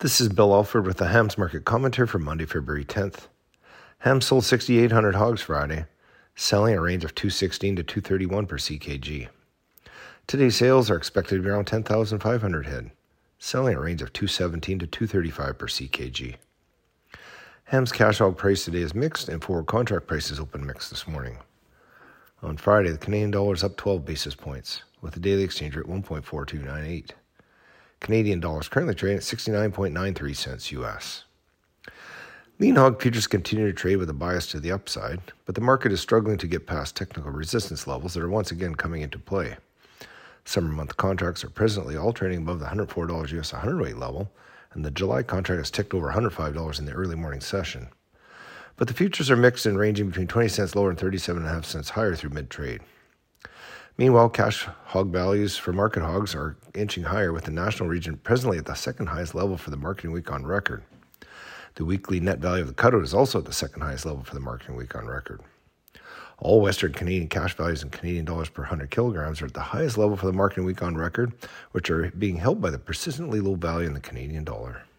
This is Bill Alford with the Hams Market Commentary for Monday, February 10th. Hams sold 6,800 hogs Friday, selling a range of 216 to 231 per CKG. Today's sales are expected to be around 10,500 head, selling a range of 217 to 235 per CKG. Hams cash hog price today is mixed, and forward contract prices open mixed this morning. On Friday, the Canadian dollar is up 12 basis points, with the daily exchange rate 1.4298. Canadian dollars currently trading at 69.93 cents US. Lean hog futures continue to trade with a bias to the upside, but the market is struggling to get past technical resistance levels that are once again coming into play. Summer month contracts are presently all trading above the $104 US 100 level, and the July contract has ticked over $105 in the early morning session. But the futures are mixed and ranging between 20 cents lower and 37.5 cents higher through mid-trade. Meanwhile, cash hog values for market hogs are inching higher, with the national region presently at the second highest level for the marketing week on record. The weekly net value of the cutout is also at the second highest level for the marketing week on record. All Western Canadian cash values in Canadian dollars per 100 kilograms are at the highest level for the marketing week on record, which are being held by the persistently low value in the Canadian dollar.